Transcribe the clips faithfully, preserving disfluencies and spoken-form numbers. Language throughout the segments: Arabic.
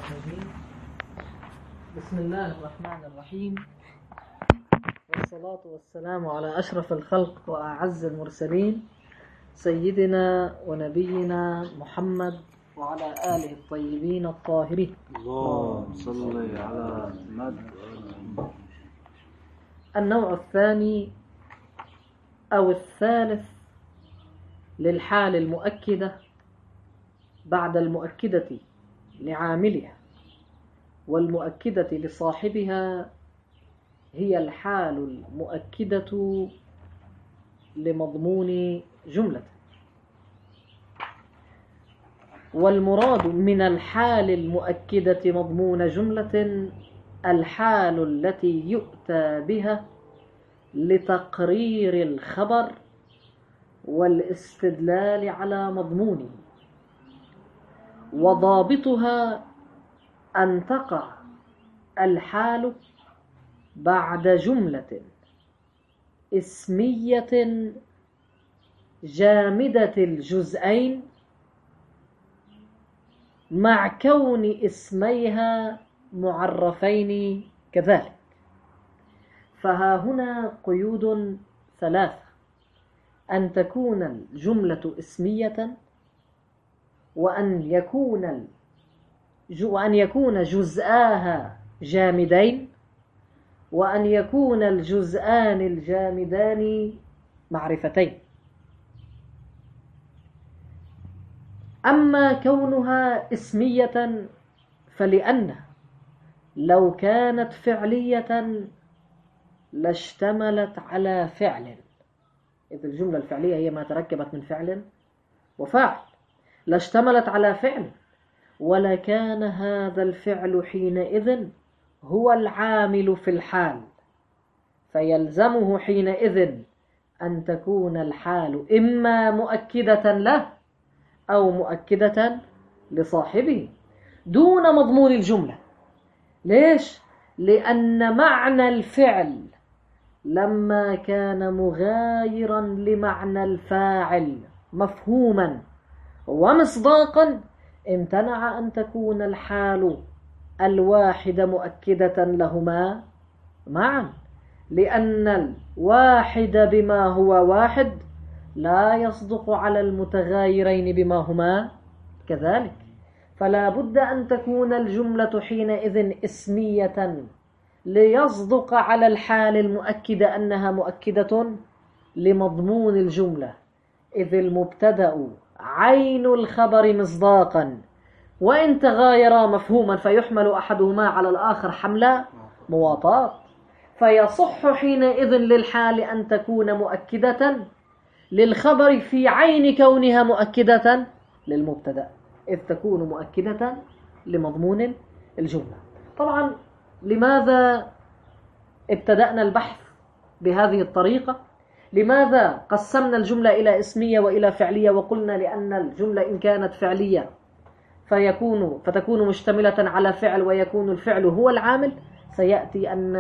الرجيم. بسم الله الرحمن الرحيم، والصلاة والسلام على أشرف الخلق وأعز المرسلين سيدنا ونبينا محمد وعلى آله الطيبين الطاهرين. اللهم صل على محمد. النوع الثاني أو الثالث للحال المؤكدة بعد المؤكدة لعاملها والمؤكدة لصاحبها هي الحال المؤكدة لمضمون جملة. والمراد من الحال المؤكدة مضمون جملة الحال التي يؤتى بها لتقرير الخبر والاستدلال على مضمونه، وضابطها أن تقع الحال بعد جملة اسمية جامدة الجزئين مع كون اسميها معرفين كذلك. فها هنا قيود ثلاثة: أن تكون الجملة اسمية، وأن يكون وأن يكون جزءاها جامدين، وأن يكون الجزءان الجامدان معرفتين. أما كونها اسمية فلأنها لو كانت فعلية لاشتملت على فعل، إذ الجملة الفعلية هي ما تركبت من فعل وفاعل، لاشتملت على فعل، ولكان هذا الفعل حينئذ هو العامل في الحال، فيلزمه حينئذ أن تكون الحال إما مؤكدة له أو مؤكدة لصاحبه دون مضمون الجملة. ليش؟ لأن معنى الفعل لما كان مغايرا لمعنى الفاعل مفهوما ومصداقا امتنع أن تكون الحال الواحدة مؤكدة لهما معا، لأن الواحد بما هو واحد لا يصدق على المتغايرين بما هما كذلك. فلا بد أن تكون الجملة حينئذ اسمية ليصدق على الحال المؤكدة أنها مؤكدة لمضمون الجملة، إذ المبتدأ عين الخبر مصداقا، وإن تغايرا مفهوما فيحمل أحدهما على الآخر حمل مواطاة، فيصح حينئذ للحال أن تكون مؤكدة للخبر في عين كونها مؤكدة للمبتدأ، إذ تكون مؤكدة لمضمون الجملة. طبعا لماذا ابتدأنا البحث بهذه الطريقة؟ لماذا قسمنا الجملة إلى اسمية وإلى فعلية؟ وقلنا لأن الجملة إن كانت فعلية فيكون فتكون مشتملة على فعل، ويكون الفعل هو العامل. سيأتي أن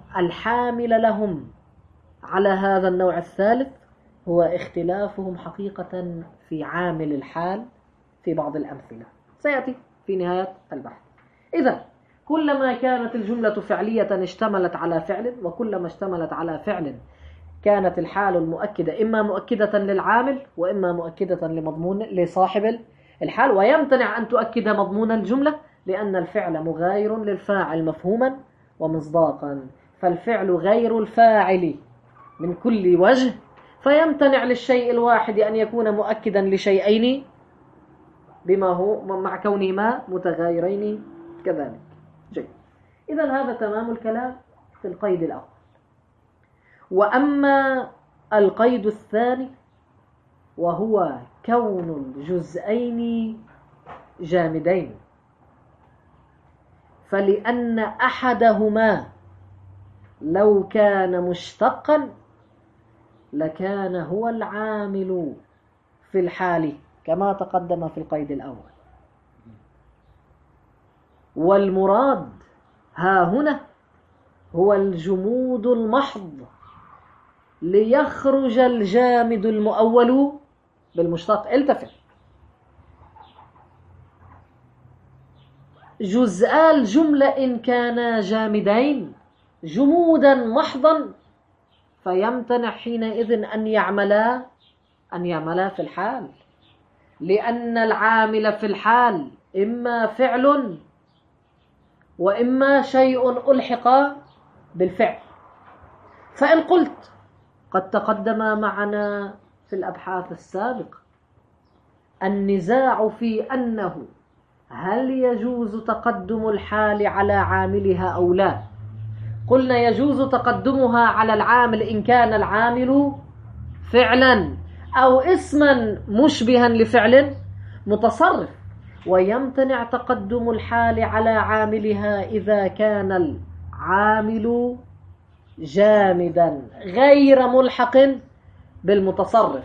الحامل لهم على هذا النوع الثالث هو اختلافهم حقيقة في عامل الحال في بعض الأمثلة، سيأتي في نهاية البحث. إذا كلما كانت الجملة فعلية اشتملت على فعل، وكلما اشتملت على فعل كانت الحال المؤكدة إما مؤكدة للعامل وإما مؤكدة لمضمون لصاحب الحال. ويمتنع أن تؤكد مضمون الجملة لأن الفعل مغاير للفاعل مفهوما ومصداقا، فالفعل غير الفاعل من كل وجه، فيمتنع للشيء الواحد أن يكون مؤكدا لشيئين بما هو مع كونهما متغايرين كذلك. جيد. إذن هذا تمام الكلام في القيد الأول. وأما القيد الثاني وهو كون الجزئين جامدين، فلأن أحدهما لو كان مشتقا لكان هو العامل في الحال كما تقدم في القيد الأول. والمراد ها هنا هو الجمود المحض ليخرج الجامد المؤول بالمشتق. التفت، جزءا الجملة إن كانا جامدين جمودا محضا فيمتنع حينئذ أن يعملا أن يعملا في الحال، لأن العامل في الحال إما فعل وإما شيء ألحق بالفعل. فإن قلت قد تقدم معنا في الأبحاث السابقة النزاع في أنه هل يجوز تقدم الحال على عاملها أو لا، قلنا يجوز تقدمها على العامل إن كان العامل فعلا أو اسما مشبها لفعل متصرف، ويمتنع تقدم الحال على عاملها إذا كان العامل جامدا غير ملحق بالمتصرف.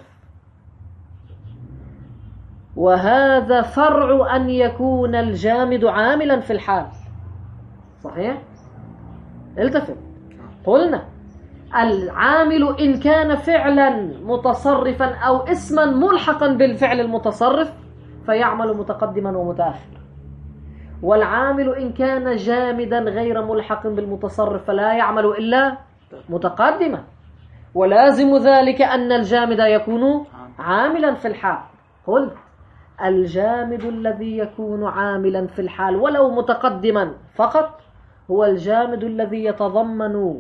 وهذا فرع أن يكون الجامد عاملا في الحال. صحيح؟ التفت، قلنا العامل إن كان فعلا متصرفا أو اسما ملحقا بالفعل المتصرف فيعمل متقدما ومتأخرا، والعامل إن كان جامدا غير ملحق بالمتصرف فلا يعمل إلا متقدما، ولازم ذلك أن الجامد يكون عاملا في الحال. قلت الجامد الذي يكون عاملا في الحال ولو متقدما فقط هو الجامد الذي يتضمن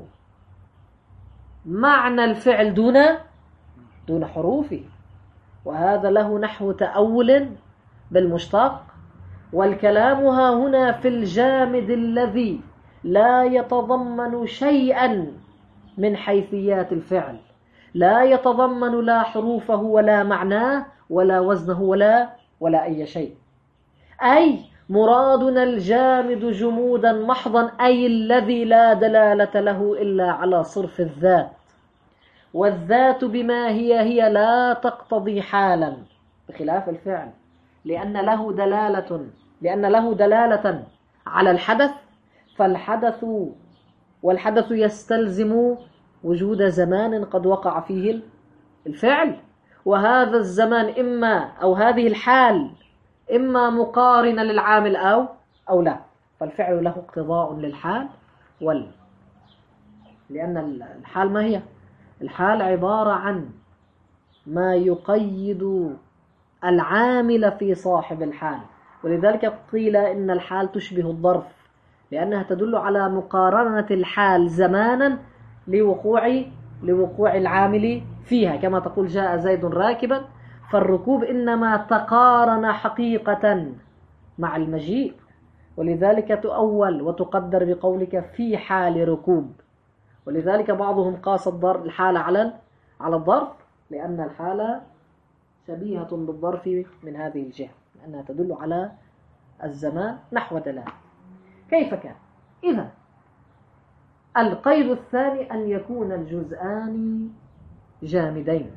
معنى الفعل دون دون حروفه، وهذا له نحو تأول بالمشتق. والكلام ها هنا في الجامد الذي لا يتضمن شيئا من حيثيات الفعل، لا يتضمن لا حروفه ولا معناه ولا وزنه ولا ولا أي شيء. أي مرادنا الجامد جمودا محضا، أي الذي لا دلالة له إلا على صرف الذات، والذات بما هي هي لا تقتضي حالا بخلاف الفعل، لأن له دلالة لأن له دلالة على الحدث، فالحدث والحدث يستلزم وجود زمان قد وقع فيه الفعل، وهذا الزمان إما أو هذه الحال إما مقارنة للعامل أو أو لا، فالفعل له اقتضاء للحال وال لأن الحال ما هي؟ الحال عبارة عن ما يقيد العامل في صاحب الحال، ولذلك قيل إن الحال تشبه الظرف لأنها تدل على مقارنة الحال زمانا لوقوع لوقوع العامل فيها، كما تقول جاء زيد راكبا، فالركوب إنما تقارن حقيقة مع المجيء، ولذلك تؤول وتقدر بقولك في حال ركوب. ولذلك بعضهم قاس الحال على على الظرف لأن الحالة شبيهة بالظرف من هذه الجهة، لأنها تدل على الزمان نحو دلالة. كيف كان؟ إذا القيد الثاني أن يكون الجزءان جامدين،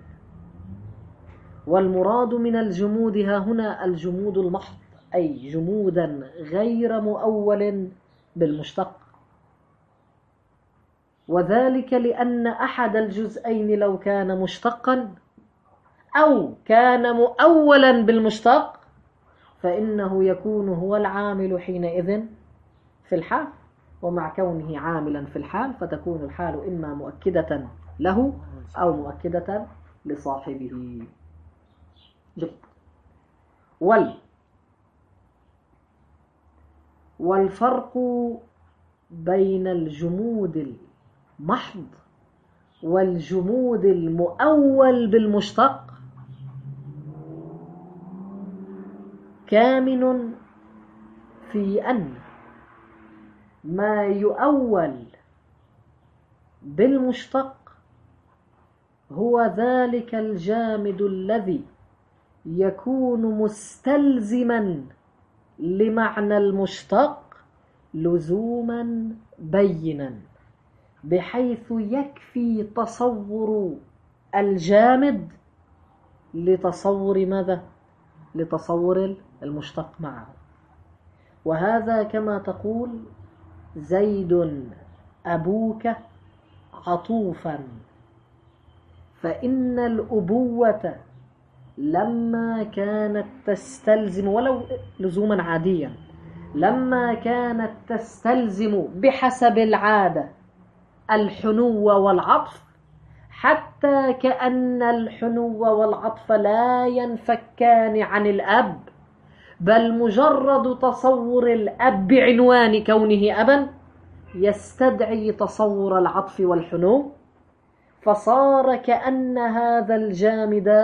والمراد من الجمود ها هنا الجمود المحض، أي جمودا غير مؤول بالمشتق، وذلك لأن أحد الجزئين لو كان مشتقا أو كان مؤولا بالمشتق فإنه يكون هو العامل حينئذ في الحال، ومع كونه عاملا في الحال فتكون الحال إما مؤكدة له أو مؤكدة لصاحبه. جد. وال والفرق بين الجمود المحض والجمود المؤول بالمشتق كامن في أن ما يؤول بالمشتق هو ذلك الجامد الذي يكون مستلزما لمعنى المشتق لزوما بينا، بحيث يكفي تصور الجامد لتصور ماذا؟ لتصور المشتق معه. وهذا كما تقول زيد أبوك عطوفا، فإن الأبوة لما كانت تستلزم ولو لزوما عاديا لما كانت تستلزم بحسب العادة الحنو والعطف، حتى كأن الحنو والعطف لا ينفكان عن الأب، بل مجرد تصور الأب بعنوان كونه أبا يستدعي تصور العطف والحنو، فصار كأن هذا الجامد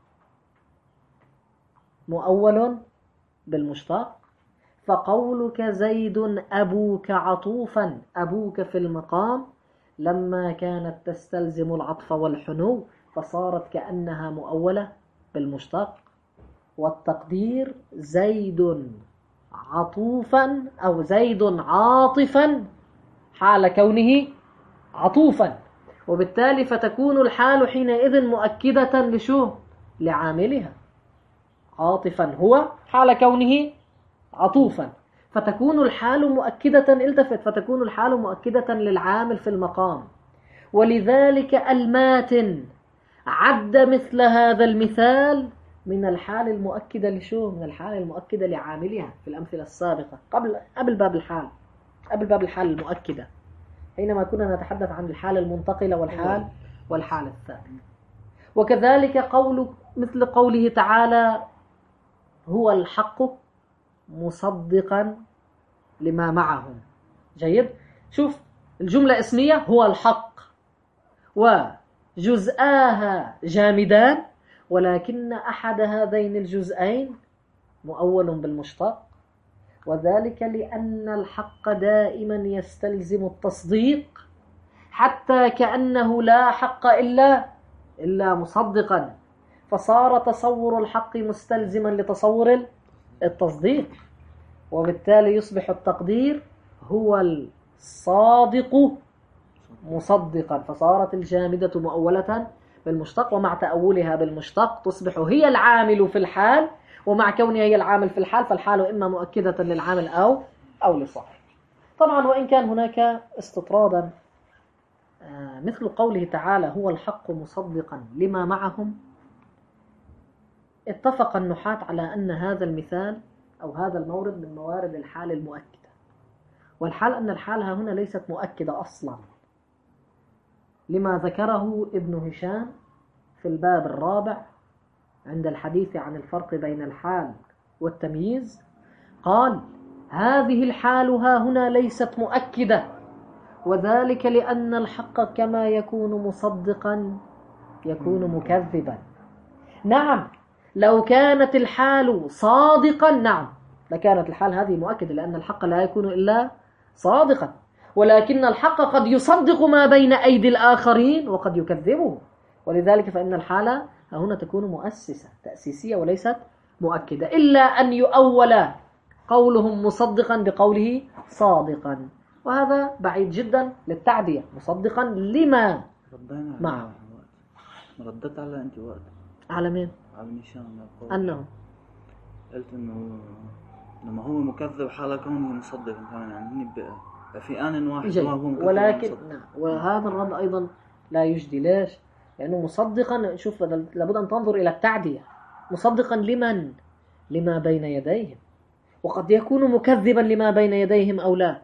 مؤول بالمشتق. فقولك زيد أبوك عطوفا، أبوك في المقام، لما كانت تستلزم العطف والحنو فصارت كأنها مؤولة بالمشتق. والتقدير زيد عطوفا أو زيد عاطفا حال كونه عطوفا، وبالتالي فتكون الحال حينئذ مؤكدة لشو؟ لعاملها. عاطفا هو حال كونه عطوفا، فتكون الحال مؤكدة، التفت، فتكون الحال مؤكدة للعامل في المقام. ولذلك الماتن عد مثل هذا المثال من الحال المؤكدة لشو؟ من الحال المؤكدة لعاملها في الأمثلة السابقة قبل قبل باب الحال، قبل باب الحال المؤكدة، حينما كنا نتحدث عن الحال المنتقلة والحال والحال الثابت. وكذلك قول مثل قوله تعالى هو الحق مصدقا لما معهم. جيد، شوف الجملة اسمية هو الحق وجزآها جامدان، ولكن أحد هذين الجزئين مؤول بالمشتق، وذلك لأن الحق دائما يستلزم التصديق، حتى كأنه لا حق إلا إلا مصدقا، فصار تصور الحق مستلزما لتصور التصديق، وبالتالي يصبح التقدير هو الصادق مصدقا، فصارت الجامدة مؤولة بالمشتق، ومع تأولها بالمشتق تصبح هي العامل في الحال، ومع كونها هي العامل في الحال فالحال إما مؤكدة للعامل أو أو لصاحب. طبعا وإن كان هناك استطرادا مثل قوله تعالى هو الحق مصدقا لما معهم، اتفق النحاة على أن هذا المثال أو هذا المورد من موارد الحال المؤكدة، والحال أن الحال هنا ليست مؤكدة أصلا، لما ذكره ابن هشام في الباب الرابع عند الحديث عن الفرق بين الحال والتمييز، قال هذه الحال ها هنا ليست مؤكدة، وذلك لأن الحق كما يكون مصدقا يكون مكذبا. نعم لو كانت الحال صادقا نعم لكانت الحال هذه مؤكدة، لأن الحق لا يكون إلا صادقا، ولكن الحق قد يصدق ما بين أيدي الآخرين وقد يكذبه، ولذلك فإن الحالة هنا تكون مؤسسة تأسيسية وليست مؤكدة، إلا أن يؤول قولهم مصدقا بقوله صادقا، وهذا بعيد جدا للتعدية، مصدقا لما معه. ردت على أنت وقت على مين؟ على نشان أنه قلت إنه لما هو مكذب حال كونه مصدق كمان، يعني بقى في آن واحد ما هو مكذب ولكن نعم، وهذا الرد أيضا لا يجدي. ليش؟ لأنه مصدقا، شوف لابد أن تنظر إلى التعدية، مصدقا لمن؟ لما بين يديهم، وقد يكون مكذبا لما بين يديهم أو لا،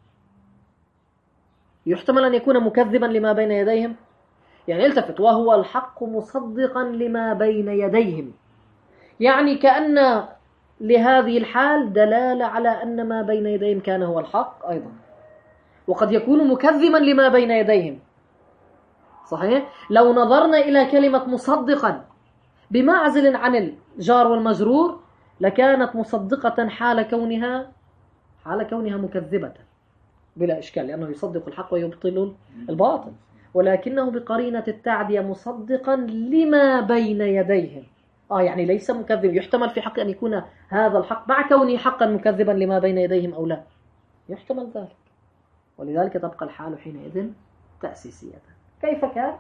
يحتمل أن يكون مكذبا لما بين يديهم، يعني التفت وهو الحق مصدقا لما بين يديهم، يعني كأن لهذه الحال دلالة على أن ما بين يديهم كان هو الحق أيضا، وقد يكون مكذبا لما بين يديهم. صحيح؟ لو نظرنا إلى كلمة مصدقا بمعزل عن الجار والمجرور لكانت مصدقة حال كونها حال كونها مكذبة بلا إشكال، لأنه يصدق الحق ويبطل الباطل، ولكنه بقرينة التعدية مصدقا لما بين يديهم. آه يعني ليس مكذب، يحتمل في حق أن يكون هذا الحق مع كونه حقا مكذبا لما بين يديهم أو لا، يحتمل ذلك، ولذلك تبقى الحال حينئذ تأسيسية. كيف كان؟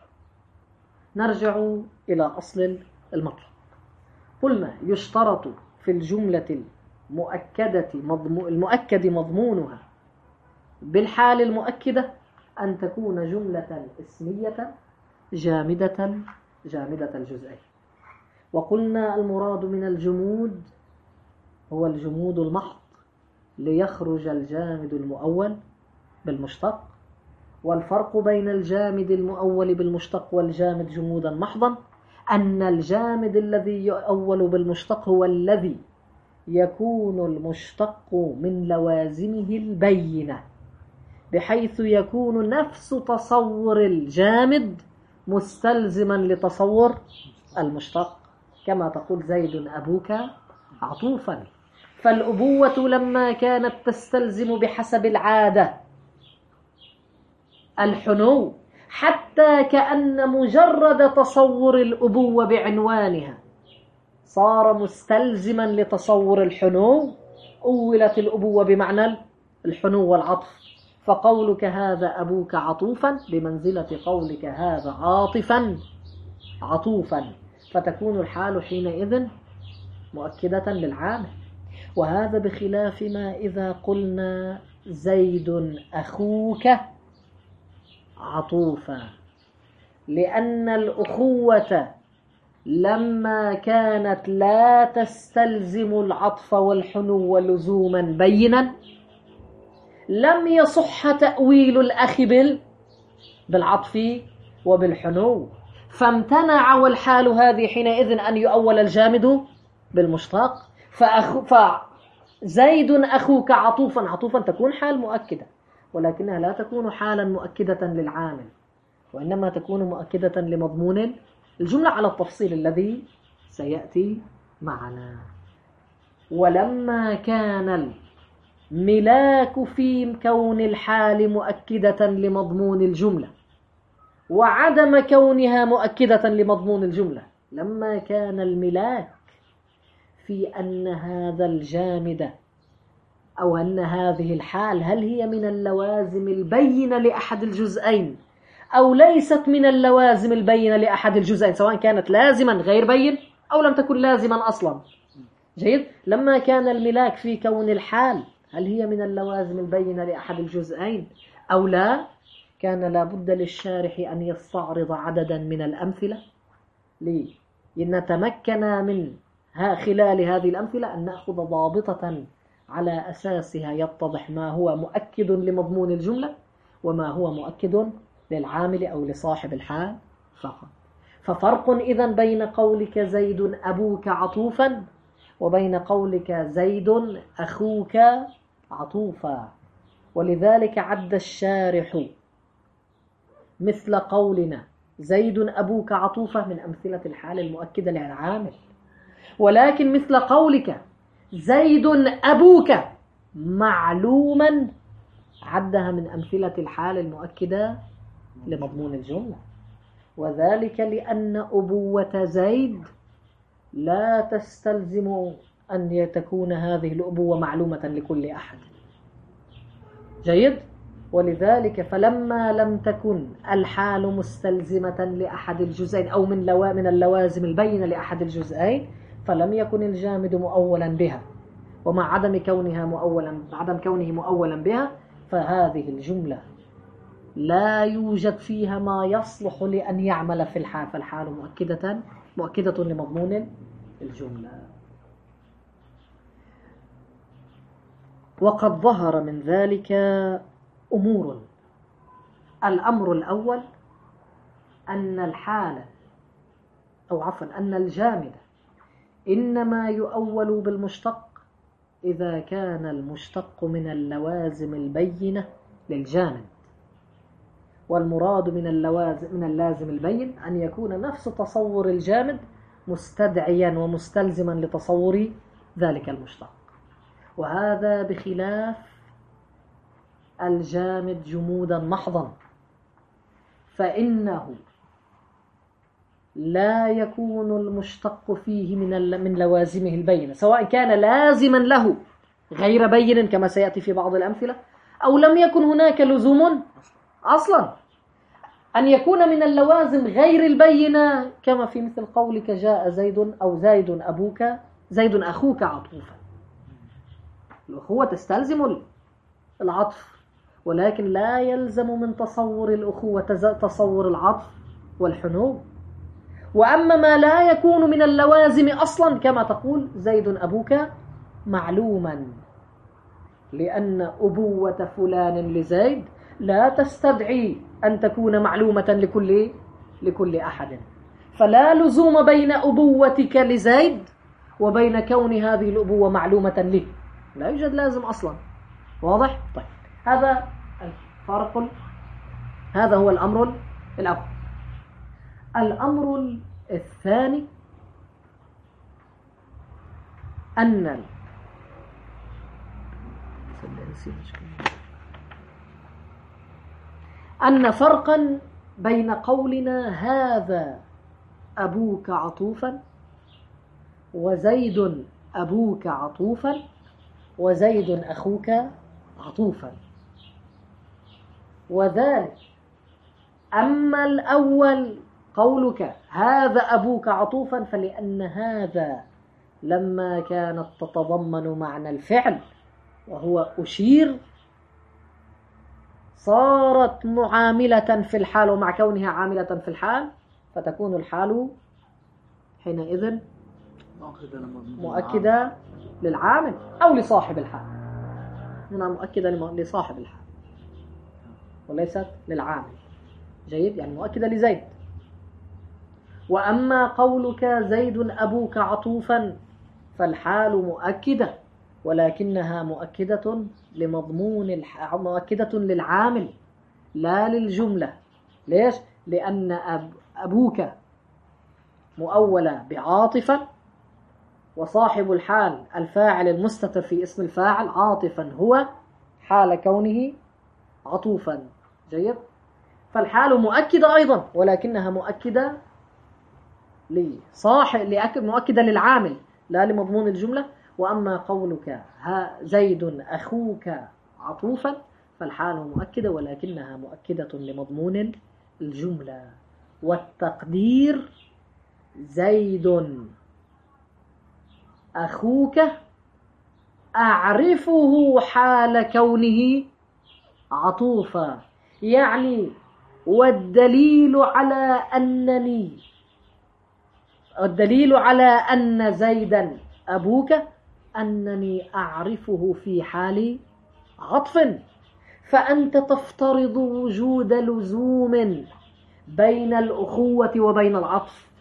نرجع إلى أصل المطلب. قلنا يشترط في الجملة المؤكدة مضمو المؤكد مضمونها بالحال المؤكدة أن تكون جملة اسمية جامدة جامدة الجزئين. وقلنا المراد من الجمود هو الجمود المحض ليخرج الجامد المؤول بالمشتق. والفرق بين الجامد المؤول بالمشتق والجامد جمودا محضا أن الجامد الذي يؤول بالمشتق هو الذي يكون المشتق من لوازمه البينة، بحيث يكون نفس تصور الجامد مستلزما لتصور المشتق، كما تقول زيد أبوك عطوفا. فالأبوة لما كانت تستلزم بحسب العادة الحنو، حتى كأن مجرد تصور الأبوة بعنوانها صار مستلزما لتصور الحنو، أولت الأبوة بمعنى الحنو والعطف. فقولك هذا أبوك عطوفا بمنزلة قولك هذا عاطفا عطوفا، فتكون الحال حينئذ مؤكدة للعامل. وهذا بخلاف ما إذا قلنا زيد أخوك عطوفا، لأن الأخوة لما كانت لا تستلزم العطف والحنو لزوما بينا لم يصح تأويل الأخ بالعطف وبالحنو، فامتنع. والحال هذه حينئذ أن يؤول الجامد بالمشتق. فأخو فزيد أخوك عطوفا عطوفا تكون حال مؤكدة، ولكنها لا تكون حالا مؤكدة للعامل، وإنما تكون مؤكدة لمضمون الجملة على التفصيل الذي سيأتي معنا. ولما كان الملاك في كون الحال مؤكدة لمضمون الجملة وعدم كونها مؤكدة لمضمون الجملة، لما كان الملاك في أن هذا الجامد أو أن هذه الحال هل هي من اللوازم البينة لأحد الجزئين أو ليست من اللوازم البينة لأحد الجزئين، سواء كانت لازما غير بين أو لم تكن لازما أصلا. جيد. لما كان الملاك في كون الحال هل هي من اللوازم البينة لأحد الجزئين أو لا، كان لابد للشارح أن يستعرض عددا من الأمثلة لنتمكن من خلال هذه الأمثلة أن نأخذ ضابطة على أساسها يتضح ما هو مؤكد لمضمون الجملة وما هو مؤكد للعامل أو لصاحب الحال فقط. ففرق إذن بين قولك زيد أبوك عطوفا وبين قولك زيد أخوك عطوفا. ولذلك عد الشارح مثل قولنا زيد أبوك عطوفا من أمثلة الحال المؤكدة للعامل، ولكن مثل قولك زيد أبوك معلوما عدها من أمثلة الحال المؤكدة لمضمون الجملة، وذلك لأن أبوة زيد لا تستلزم أن تكون هذه الأبوة معلومة لكل أحد. جيد. ولذلك فلما لم تكن الحال مستلزمة لأحد الجزئين أو من لوا من اللوازم البينة لأحد الجزئين فلم يكن الجامد مؤولا بها، ومع عدم كونها مؤولا عدم كونه مؤولا بها فهذه الجملة لا يوجد فيها ما يصلح لأن يعمل في الحال، فالحال مؤكدة مؤكدة لمضمون الجملة. وقد ظهر من ذلك أمور. الأمر الأول أن الحال أو عفوا أن الجامد إنما يؤول بالمشتق إذا كان المشتق من اللوازم البينة للجامد، والمراد من اللوازم من اللازم البين أن يكون نفس تصور الجامد مستدعيا ومستلزما لتصور ذلك المشتق، وهذا بخلاف الجامد جمودا محضا، فإنه لا يكون المشتق فيه من من لوازمه البينة، سواء كان لازما له غير بين كما سيأتي في بعض الأمثلة أو لم يكن هناك لزوم أصلا. أن يكون من اللوازم غير البينة كما في مثل قولك جاء زيد أو زيد أبوك زيد أخوك عطوفا، الأخوة تستلزم العطف، ولكن لا يلزم من تصور الأخوة تصور العطف والحنو. وأما ما لا يكون من اللوازم أصلا كما تقول زيد أبوك معلوما، لأن أبوة فلان لزيد لا تستدعي أن تكون معلومة لكل لكل أحد، فلا لزوم بين أبوتك لزيد وبين كون هذه الأبوة معلومة لي، لا يوجد لازم أصلا. واضح؟ طيب، هذا الفرق، هذا هو الأمر الأول. الأمر الثاني أن أن فرقا بين قولنا هذا أبوك عطوفا وزيد أبوك عطوفا وزيد أخوك عطوفا، وذلك أما الأول قولك هذا أبوك عطوفا فلأن هذا لما كانت تتضمن معنى الفعل وهو أشير صارت معاملة في الحال، ومع كونها عاملة في الحال فتكون الحال حينئذ مؤكدة للعامل أو لصاحب الحال. هنا مؤكدة لصاحب الحال وليست للعامل. جيد، يعني مؤكدة لزيد. وأما قولك زيد أبوك عطوفا فالحال مؤكدة، ولكنها مؤكدة لمضمون الح... مؤكدة للعامل لا للجملة. ليش؟ لأن أب... أبوك مؤولة بعاطفا، وصاحب الحال الفاعل المستتر في اسم الفاعل عاطفا هو حال كونه عطوفا. جيد، فالحال مؤكدة أيضا ولكنها مؤكدة لصاحب مؤكدة للعامل لا لمضمون الجملة. وأما قولك ها زيد أخوك عطوفا فالحال مؤكدة ولكنها مؤكدة لمضمون الجملة. والتقدير زيد أخوك أعرفه حال كونه عطوفا، يعني والدليل على أنني الدليل على أن زيدا أبوك أنني أعرفه في حال عطف، فأنت تفترض وجود لزوم بين الأخوة وبين العطف،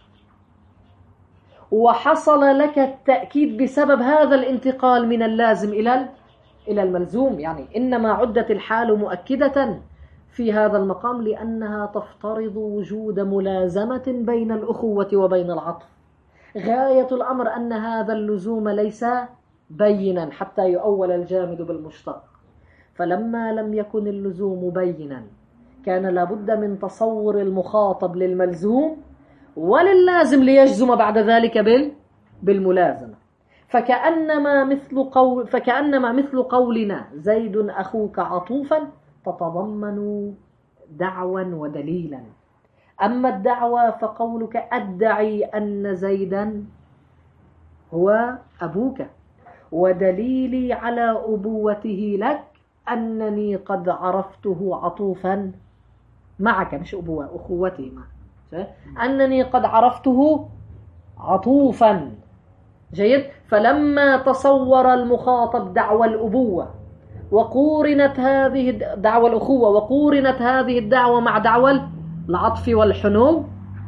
وحصل لك التأكيد بسبب هذا الانتقال من اللازم إلى إلى الملزوم. يعني إنما عدت الحال مؤكدة في هذا المقام لأنها تفترض وجود ملازمة بين الأخوة وبين العطف. غاية الأمر أن هذا اللزوم ليس بينا حتى يؤول الجامد بالمشتق، فلما لم يكن اللزوم بينا كان لابد من تصور المخاطب للملزوم وللازم ليجزم بعد ذلك بال بالملازمة. فكأنما مثل قول فكأنما مثل قولنا زيد أخوك عطوفا تتضمن دعوا ودليلا. أما الدعوى فقولك أدعي أن زيدا هو أبوك، ودليلي على أبوته لك أنني قد عرفته عطوفا معك، مش أبوة، أخوته معك، أنني قد عرفته عطوفا. جيد، فلما تصور المخاطب دعوى الأبوة وقورنت هذه دعوى الأخوة وقورنت هذه الدعوة مع دعوى العطف والحنو،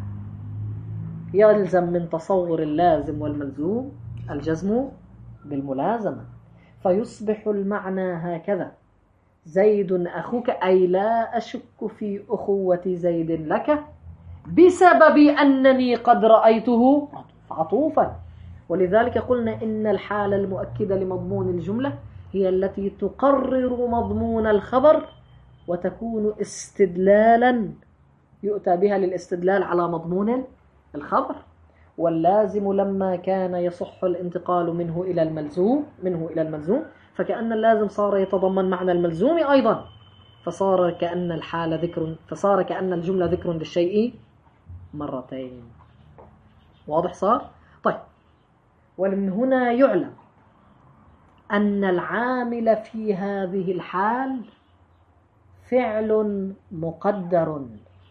يلزم من تصور اللازم والملزوم الجزم بالملازمة، فيصبح المعنى هكذا: زيد أخوك أي لا أشك في أخوة زيد لك بسبب أنني قد رأيته عطوفا. ولذلك قلنا إن الحالة المؤكدة لمضمون الجملة هي التي تقرر مضمون الخبر وتكون استدلالا يؤتى بها للاستدلال على مضمون الخبر. واللازم لما كان يصح الانتقال منه إلى الملزوم منه إلى الملزوم فكأن اللازم صار يتضمن معنى الملزوم أيضا، فصار كأن الحال ذكر فصار كأن الجملة ذكر للشيء مرتين. واضح صار؟ طيب، ومن هنا يعلم أن العامل في هذه الحال فعل مقدر،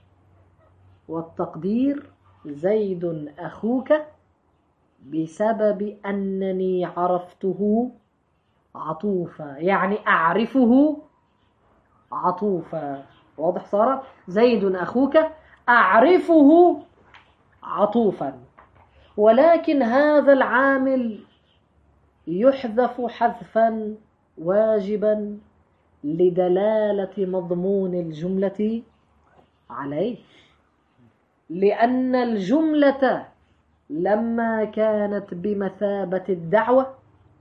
والتقدير زيد أخوك بسبب أنني عرفته عطوفا، يعني أعرفه عطوفا. واضح؟ صار زيد أخوك أعرفه عطوفا، ولكن هذا العامل يحذف حذفا واجبا لدلالة مضمون الجملة عليه، لأن الجملة لما كانت بمثابة الدعوة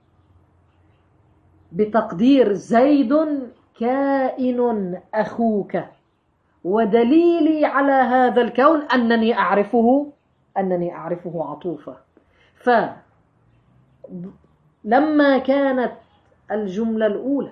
بتقدير زيد كائن أخوك، ودليلي على هذا الكون أنني أعرفه أنني أعرفه عطوفة. فلما كانت الجملة الأولى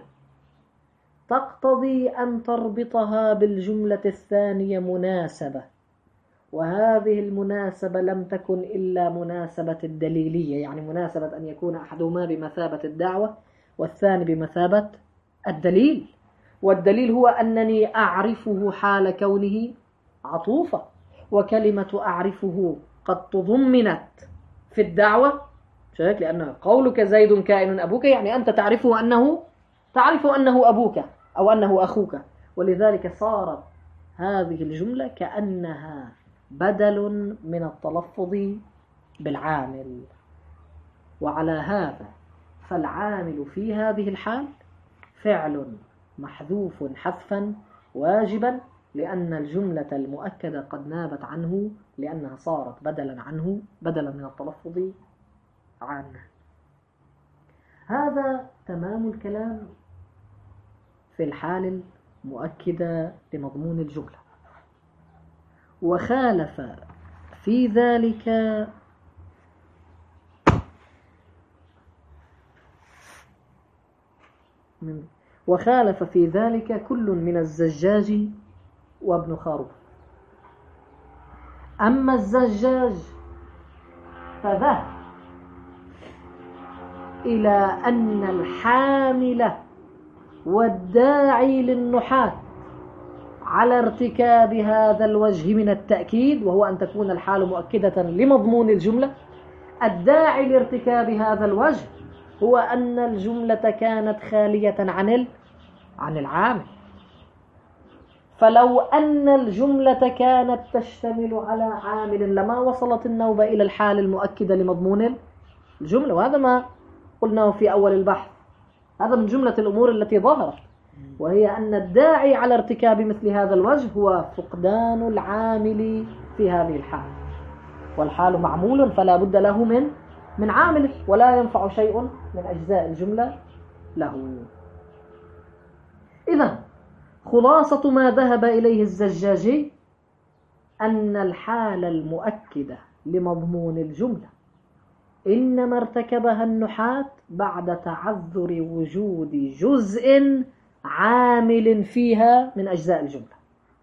تقتضي أن تربطها بالجملة الثانية مناسبة، وهذه المناسبة لم تكن إلا مناسبة الدليلية، يعني مناسبة أن يكون أحدهما بمثابة الدعوة والثاني بمثابة الدليل، والدليل هو أنني أعرفه حال كونه عطوفة، وكلمة أعرفه قد تضمنت في الدعوة شايف، لأن قولك زيد كائن أبوك يعني أنت تعرفه أنه تعرف أنه أبوك أو أنه أخوك، ولذلك صارت هذه الجملة كأنها بدل من التلفظ بالعامل. وعلى هذا فالعامل في هذه الحال فعل محذوف حذفا واجبا، لأن الجملة المؤكدة قد نابت عنه، لأنها صارت بدلا عنه، بدلا من التلفظ عنه. هذا تمام الكلام في الحال المؤكدة لمضمون الجملة. وخالف في ذلك من وخالف في ذلك كل من الزجاج وابن خروف. أما الزجاج فذهب إلى أن الحامل والداعي للنحاة على ارتكاب هذا الوجه من التأكيد، وهو أن تكون الحال مؤكدة لمضمون الجملة، الداعي لارتكاب هذا الوجه هو أن الجملة كانت خالية عن عن العامل. فلو أن الجملة كانت تشتمل على عامل لما وصلت النوبة إلى الحال المؤكدة لمضمون الجملة، وهذا ما قلناه في أول البحث. هذا من جملة الأمور التي ظهرت، وهي أن الداعي على ارتكاب مثل هذا الوجه هو فقدان العامل في هذه الحال، والحال معمول فلا بد له من من عامله، ولا ينفع شيء من أجزاء الجملة له. إذن خلاصة ما ذهب إليه الزجاجي أن الحال المؤكدة لمضمون الجملة إنما ارتكبها النحاة بعد تعذر وجود جزء عامل فيها من أجزاء الجملة،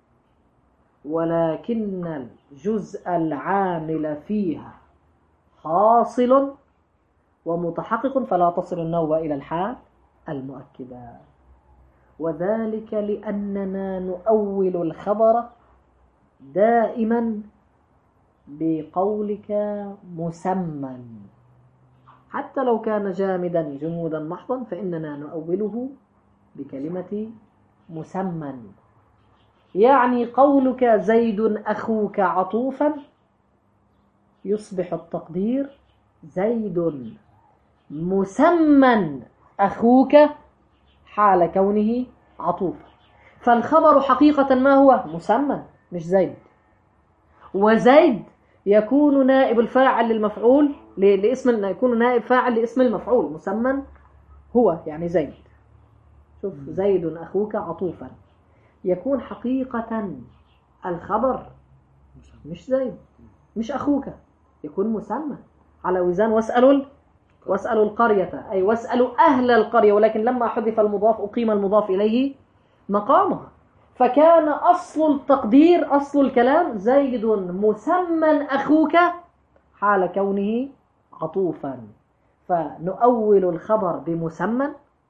ولكن الجزء العامل فيها حاصل ومتحقق، فلا تصل النوبة إلى الحال المؤكدة. وذلك لأننا نؤول الخبر دائما بقولك مسمى، حتى لو كان جامدا جمودا محضا فإننا نؤوله بكلمة مسمى. يعني قولك زيد أخوك عطوفا يصبح التقدير زيد مسمى أخوك حال كونه عطوفا، فالخبر حقيقة ما هو؟ مسمى مش زيد. وزيد يكون نائب الفاعل للمفعول لاسم، يكون نائب فاعل لاسم المفعول، مسمى هو يعني زيد. شوف زيد أخوك عطوفا، يكون حقيقة الخبر مش زيد مش أخوك، يكون مسمى على وزان واسألوا واسألوا القرية، أي واسألوا أهل القرية، ولكن لما حذف المضاف أقيم المضاف إليه مقامها، فكان أصل التقدير أصل الكلام زيد مسمى أخوك حال كونه عطوفا، فنؤول الخبر بمسمى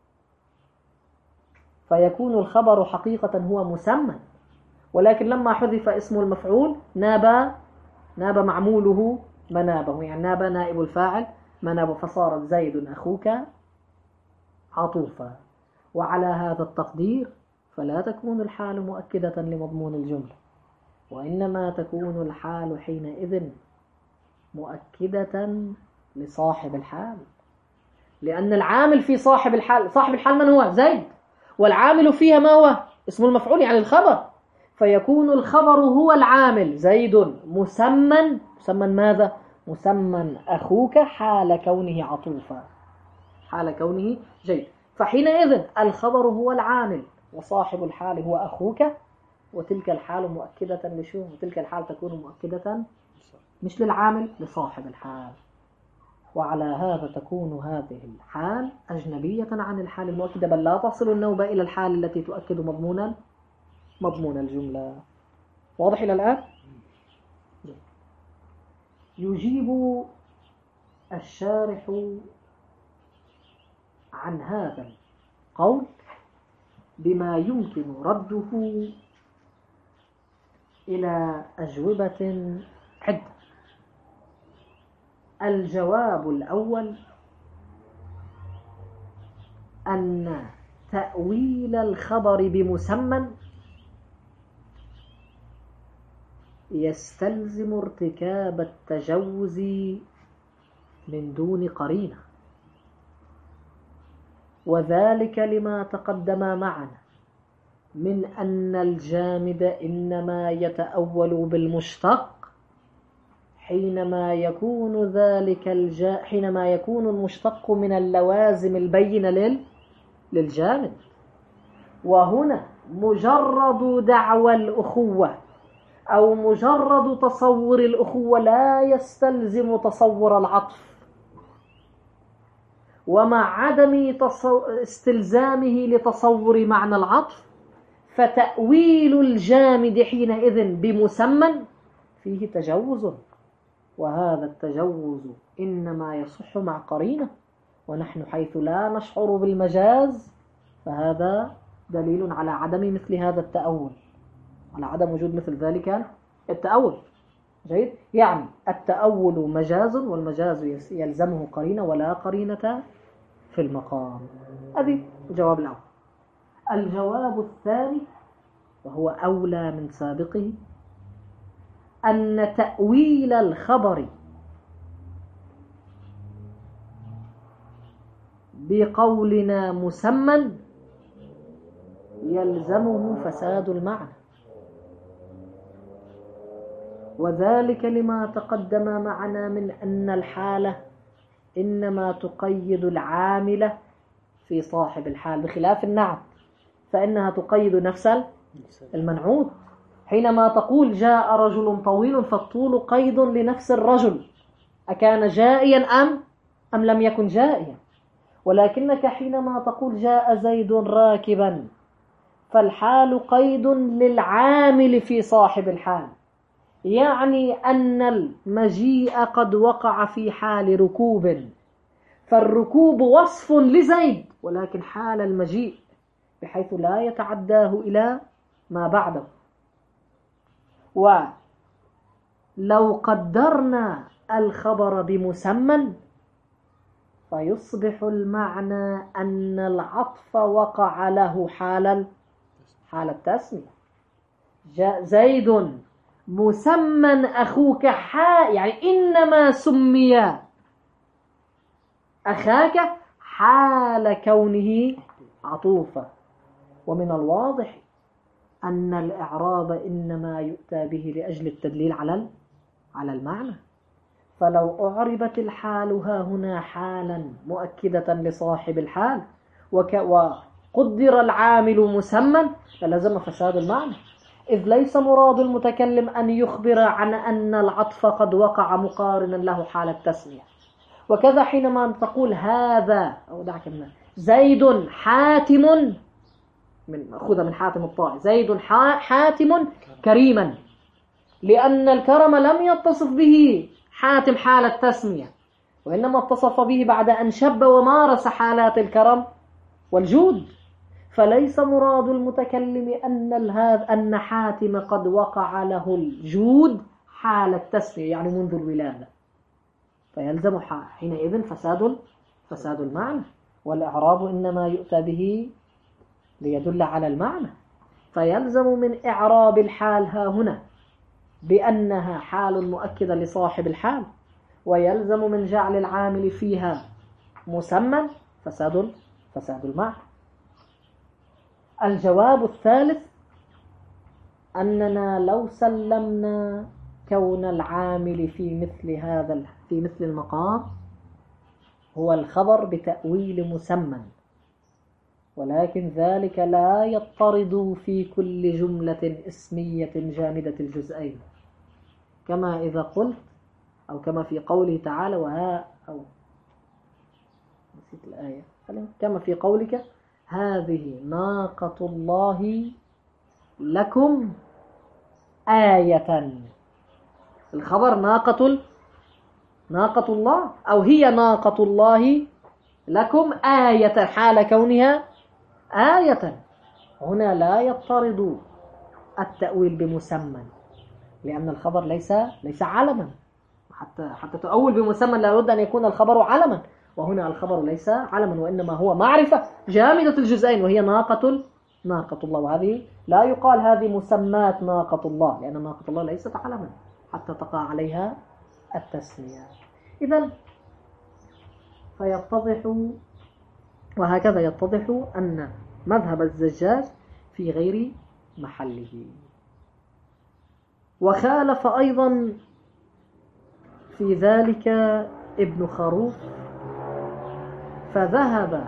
فيكون الخبر حقيقة هو مسمى، ولكن لما حذف اسم المفعول ناب ناب معموله منابه، يعني ناب نائب الفاعل منابه، فصارت زيد أخوك عطوفا. وعلى هذا التقدير فلا تكون الحال مؤكدة لمضمون الجملة، وإنما تكون الحال حينئذ مؤكدة لصاحب الحال، لأن العامل في صاحب الحال، صاحب الحال من هو؟ زيد، والعامل فيها ما هو؟ اسم المفعول يعني الخبر، فيكون الخبر هو العامل زيد مسمى، مسمى ماذا؟ مسمى أخوك حال كونه عطوفا، حال كونه جيد. فحينئذ الخبر هو العامل وصاحب الحال هو أخوك، وتلك الحال مؤكدة لشو؟ وتلك الحال تكون مؤكدة مش للعامل، لصاحب الحال. وعلى هذا تكون هذه الحال أجنبية عن الحال المؤكدة، بل لا تصل النوبة إلى الحال التي تؤكد مضمونا مضمون الجملة. واضح إلى الآن؟ يجيب الشارح عن هذا القول بما يمكن رده إلى أجوبة عدة. الجواب الأول أن تأويل الخبر بمسمى يستلزم ارتكاب التجوز من دون قرينة، وذلك لما تقدم معنا من أن الجامد إنما يتأول بالمشتق حينما يكون ذلك الجا حينما يكون المشتق من اللوازم البينة لل... للجامد. وهنا مجرد دعوى الأخوة أو مجرد تصور الأخوة لا يستلزم تصور العطف، ومع عدم تصو... استلزامه لتصور معنى العطف فتأويل الجامد حينئذ بمسمى فيه تجوز، وهذا التجوز إنما يصح مع قرينة، ونحن حيث لا نشعر بالمجاز فهذا دليل على عدم مثل هذا التأول، على عدم وجود مثل ذلك التأول. جيد؟ يعني التأول مجاز، والمجاز يلزمه قرينة ولا قرينة في المقام. هذه الجواب الأول. الجواب الثاني وهو أولى من سابقه أن تأويل الخبر بقولنا مسمى يلزمه فساد المعنى، وذلك لما تقدم معنا من أن الحالة إنما تقيد العامل في صاحب الحال، بخلاف النعت فإنها تقيد نفس المنعوت. حينما تقول جاء رجل طويل فالطول قيد لنفس الرجل، أكان جائيا أم أم لم يكن جائيا. ولكنك حينما تقول جاء زيد راكبا فالحال قيد للعامل في صاحب الحال، يعني أن المجيء قد وقع في حال ركوب، فالركوب وصف لزيد ولكن حال المجيء بحيث لا يتعداه إلى ما بعده. ولو قدرنا الخبر بمسمى فيصبح المعنى أن العطف وقع له حال حال التسمية. زيد مسمى أخوك حا، يعني إنما سمي أخاك حال كونه عطوفا. ومن الواضح أن الإعراب إنما يؤتى به لأجل التدليل على على المعنى، فلو أعربت الحال ها هنا حالا مؤكدة لصاحب الحال وك وقدر العامل مسمى فلزم فساد المعنى، إذ ليس مراد المتكلم أن يخبر عن أن العطف قد وقع مقارنا له حال التسمية. وكذا حينما تقول هذا أو دعك منه زيد حاتم، من مأخوذة من حاتم الطائي، زيد حاتم كريما، لأن الكرم لم يتصف به حاتم حال التسمية، وإنما اتصف به بعد أن شب ومارس حالات الكرم والجود. فليس مراد المتكلم أن الهذا أن حاتم قد وقع له الجود حال التسمية، يعني منذ الولادة، فيلزم حينئذ فساد فساد المعنى. والإعراب إنما يؤتى به ليدل على المعنى، فيلزم من إعراب الحال ها هنا بأنها حال مؤكدة لصاحب الحال، ويلزم من جعل العامل فيها مسمى فساد فساد المعنى. الجواب الثالث أننا لو سلمنا كون العامل في مثل هذا في مثل المقام هو الخبر بتأويل مسمى، ولكن ذلك لا يضطرد في كل جملة اسمية جامدة الجزئين، كما إذا قلت أو كما في قوله تعالى وها أو نسيت الآية كما في قولك هذه ناقة الله لكم آية. الخبر ناقة ناقة الله أو هي ناقة الله لكم آية حال كونها آية. هنا لا يضطرد التأويل بمسمى لأن الخبر ليس ليس علما، حتى حتى تؤول بمسمى لابد أن يكون الخبر علما، وهنا الخبر ليس علما وإنما هو معرفة جامدة الجزئين وهي ناقة ناقة الله، وهذه لا يقال هذه مسمات ناقة الله لأن ناقة الله ليست علما حتى تقع عليها التسمية. إذن فيتضح وهكذا يتضح أن مذهب الزجاج في غير محله. وخالف أيضا في ذلك ابن خروف فذهب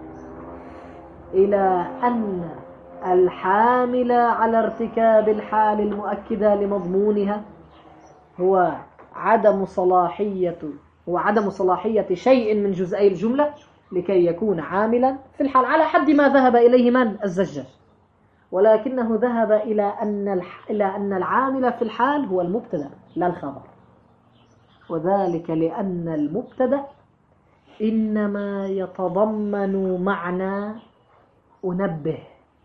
إلى أن الحامل على ارتكاب الحال المؤكدة لمضمونها هو عدم صلاحية وعدم صلاحية شيء من جزئي الجملة لكي يكون عاملا في الحال، على حد ما ذهب إليه من الزجاج، ولكنه ذهب إلى أن الح... إلى أن العامل في الحال هو المبتدأ لا الخبر، وذلك لأن المبتدأ إنما يتضمن معنى أنبه،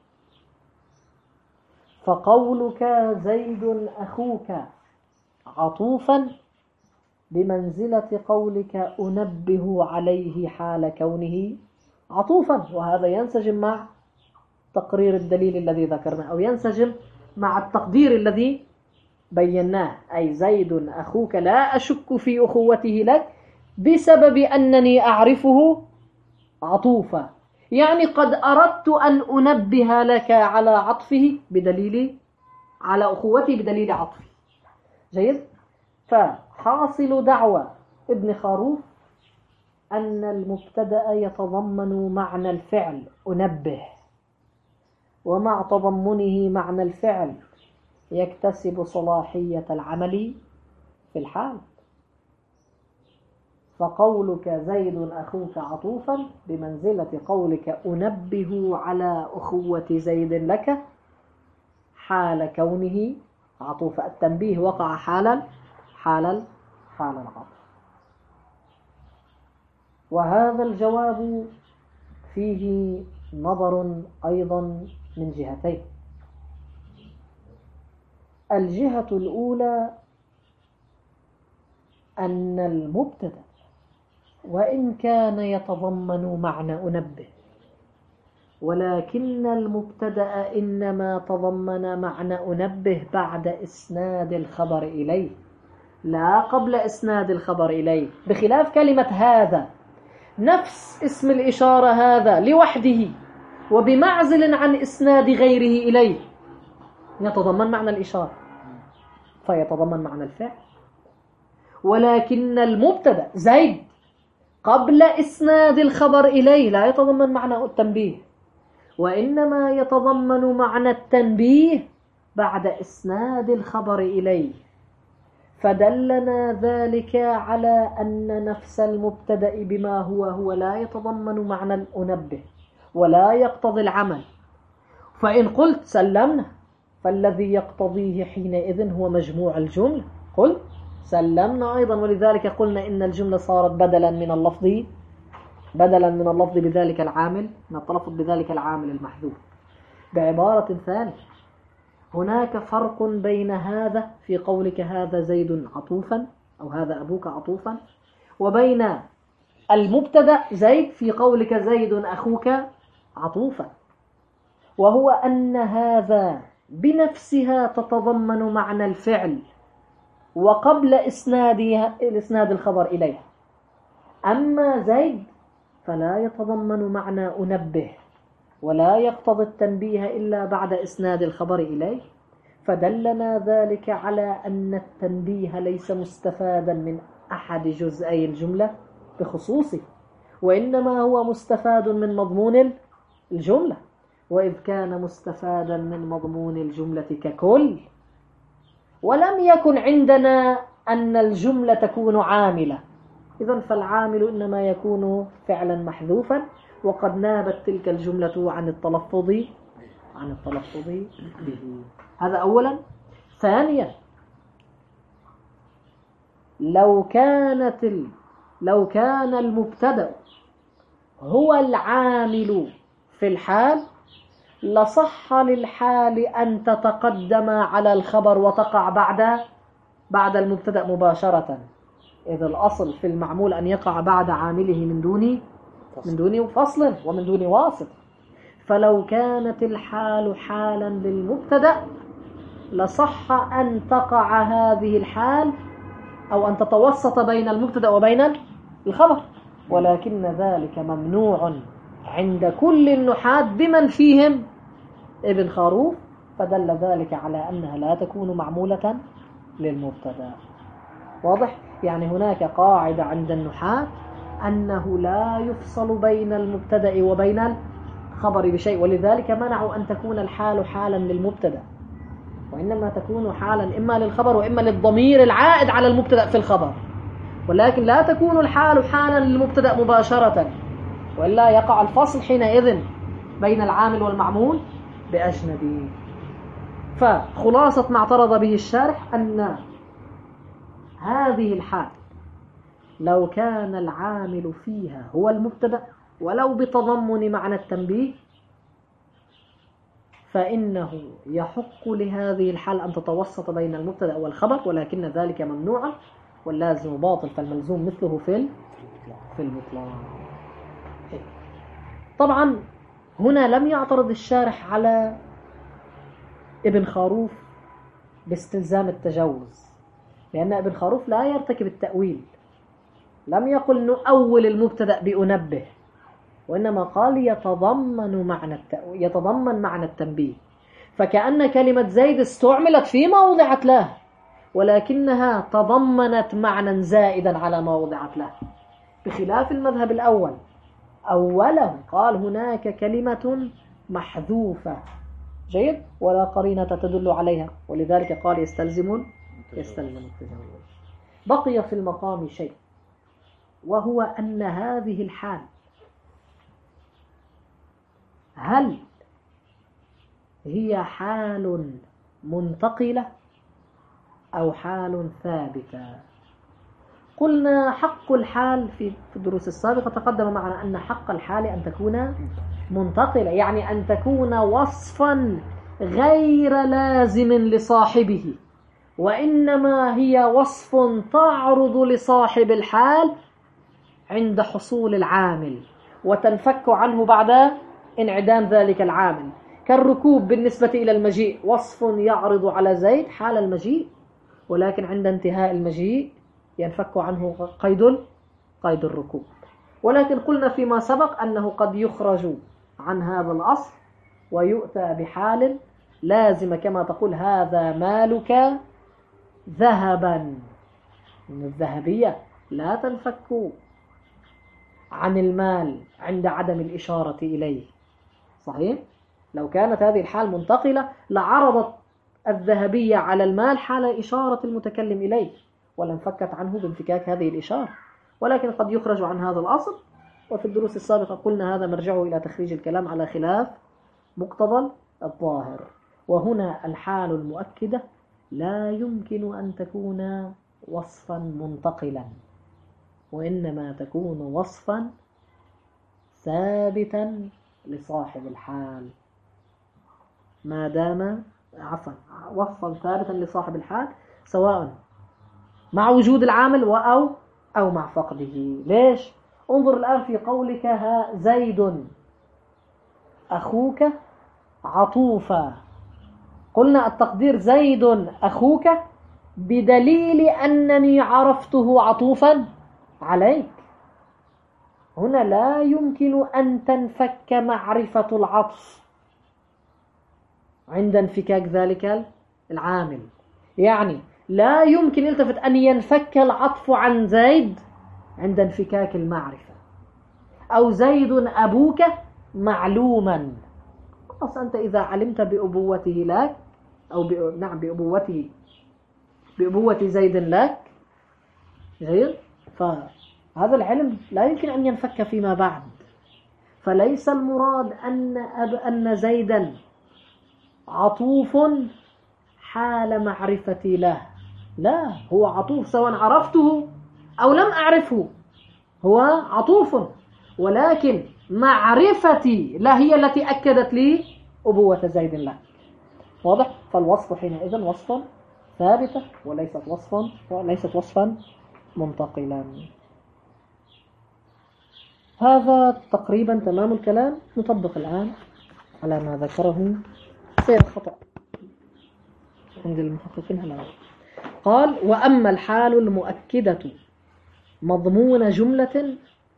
فقولك زيد أخوك عطوفا بمنزلة قولك أنبه عليه حال كونه عطوفا، وهذا ينسجم مع تقرير الدليل الذي ذكرناه أو ينسجم مع التقدير الذي بيناه، أي زيد أخوك لا أشك في أخوته لك بسبب أنني أعرفه عطوفا، يعني قد أردت أن أنبه لك على عطفه بدليل على أخوته بدليل عطفه. جيد. فحاصل دعوة ابن خروف أن المبتدأ يتضمن معنى الفعل أنبه، ومع تضمنه معنى الفعل يكتسب صلاحية العمل في الحال، فقولك زيد أخوك عطوفا بمنزلة قولك أنبه على أخوة زيد لك حال كونه عطوفا، التنبيه وقع حالا حالا حال العطف. وهذا الجواب فيه نظر أيضا من جهتين. الجهة الأولى أن المبتدأ وإن كان يتضمن معنى أنبه، ولكن المبتدأ إنما تضمن معنى أنبه بعد إسناد الخبر إليه لا قبل إسناد الخبر إليه، بخلاف كلمة هذا نفس اسم الإشارة هذا لوحده وبمعزل عن إسناد غيره إليه يتضمن معنى الإشارة فيتضمن معنى الفعل، ولكن المبتدأ زيد قبل إسناد الخبر إليه لا يتضمن معنى التنبيه، وإنما يتضمن معنى التنبيه بعد إسناد الخبر إليه، فدلنا ذلك على أن نفس المبتدأ بما هو هو لا يتضمن معنى الأنبه ولا يقتضي العمل، فإن قلت سلمنا فالذي يقتضيه حينئذ هو مجموع الجملة، قل سلمنا أيضا، ولذلك قلنا إن الجملة صارت بدلا من اللفظ بدلا من اللفظ بذلك العامل من التلفظ بذلك العامل المحذوف. بعبارة ثانية هناك فرق بين هذا في قولك هذا زيد عطوفا أو هذا أبوك عطوفا، وبين المبتدأ زيد في قولك زيد أخوك عطوفا، وهو أن هذا بنفسها تتضمن معنى الفعل وقبل إسنادها إسناد الخبر إليها. أما زيد فلا يتضمن معنى أنبه ولا يقتضي التنبيه إلا بعد إسناد الخبر إليه، فدلنا ذلك على أن التنبيه ليس مستفادا من أحد جزئي الجملة بخصوصه، وإنما هو مستفاد من مضمون الجملة، وإذ كان مستفادا من مضمون الجملة ككل ولم يكن عندنا أن الجملة تكون عاملة، إذن فالعامل إنما يكون فعلا محذوفا، وقد نابت تلك الجملة عن التلفظ عن التلفظ به. هذا أولا. ثانيا، لو كانت ال... لو كان المبتدأ هو العامل في الحال لصح للحال أن تتقدم على الخبر وتقع بعد بعد المبتدأ مباشرة، إذ الأصل في المعمول أن يقع بعد عامله من دون من دون فصل ومن دون واسط. فلو كانت الحال حالا للمبتدأ لصح أن تقع هذه الحال أو أن تتوسط بين المبتدأ وبين الخبر، ولكن ذلك ممنوع عند كل النحاة بمن فيهم ابن خروف، فدل ذلك على أنها لا تكون معمولة للمبتدأ. واضح؟ يعني هناك قاعدة عند النحاة أنه لا يفصل بين المبتدأ وبين الخبر بشيء، ولذلك منعوا أن تكون الحال حالا للمبتدأ، وإنما تكون حالا إما للخبر وإما للضمير العائد على المبتدأ في الخبر، ولكن لا تكون الحال حالا للمبتدأ مباشرة، وإلا يقع الفصل حينئذ بين العامل والمعمول بأجنبي. فخلاصة ما اعترض به الشارح أن هذه الحال لو كان العامل فيها هو المبتدأ ولو بتضمن معنى التنبيه فإنه يحق لهذه الحال أن تتوسط بين المبتدأ والخبر، ولكن ذلك ممنوع واللازم باطل، فالملزوم مثله في في المطلق. طبعا هنا لم يعترض الشارح على ابن خروف باستلزام التجوز، لأن ابن خروف لا يرتكب التأويل، لم يقل نؤول المبتدأ بأنبه، وإنما قال يتضمن معنى التأويل، يتضمن معنى التنبيه، فكأن كلمة زيد استعملت في ما وضعت له، ولكنها تضمنت معنى زائدا على ما وضعت له، بخلاف المذهب الأول. أوله قال هناك كلمة محذوفة جيد ولا قرينة تدل عليها، ولذلك قال يستلزم يستلزم التجوز. بقي في المقام شيء، وهو أن هذه الحال هل هي حال منتقلة أو حال ثابتة؟ قلنا حق الحال في الدروس السابقة تقدم معنا أن حق الحال أن تكون منتقلة، يعني أن تكون وصفا غير لازم لصاحبه، وإنما هي وصف تعرض لصاحب الحال عند حصول العامل وتنفك عنه بعد انعدام ذلك العامل، كالركوب بالنسبة إلى المجيء وصف يعرض على زيد حال المجيء، ولكن عند انتهاء المجيء ينفك عنه قيد قيد الركوب. ولكن قلنا فيما سبق أنه قد يخرج عن هذا الأصل ويؤتى بحال لازمة، كما تقول هذا مالك ذهبا، من الذهبية لا تنفك عن المال عند عدم الإشارة إليه. صحيح؟ لو كانت هذه الحال منتقلة لعرضت الذهبية على المال حال إشارة المتكلم إليه ولانفكت عنه بانفكاك هذه الإشارة، ولكن قد يخرج عن هذا الأصل. وفي الدروس السابقة قلنا هذا مرجعه إلى تخريج الكلام على خلاف مقتضى الظاهر. وهنا الحال المؤكدة لا يمكن أن تكون وصفا منتقلا، وإنما تكون وصفا ثابتا لصاحب الحال، ما دام عفوا وصفا ثابتا لصاحب الحال سواء مع وجود العامل أو أو مع فقده. ليش؟ انظر الآن في قولك ها زيد أخوك عطوفا، قلنا التقدير زيد أخوك بدليل أنني عرفته عطوفا عليك. هنا لا يمكن أن تنفك معرفة العطف عند انفكاك ذلك العامل، يعني لا يمكن التفت أن ينفك العطف عن زيد عند انفكاك المعرفة. أو زيد أبوك معلوما، خلاص أنت إذا علمت بأبوته لك أو ب... نعم بأبوته بأبوة زيد لك جيد، فهذا العلم لا يمكن أن ينفك فيما بعد. فليس المراد أن أب... أن زيدا عطوف حال معرفتي له، لا، هو عطوف سواء عرفته أو لم أعرفه، هو عطوف، ولكن معرفتي لا هي التي أكدت لي أبوة زيد له. واضح؟ فالوصف حينئذ وصف ثابتة وليست وصفا وليست وصفا منتقلا. هذا تقريبا تمام الكلام. نطبق الآن على ما ذكره سير خطأ عند المحققين هنا. قال: وأما الحال المؤكدة مضمون جملة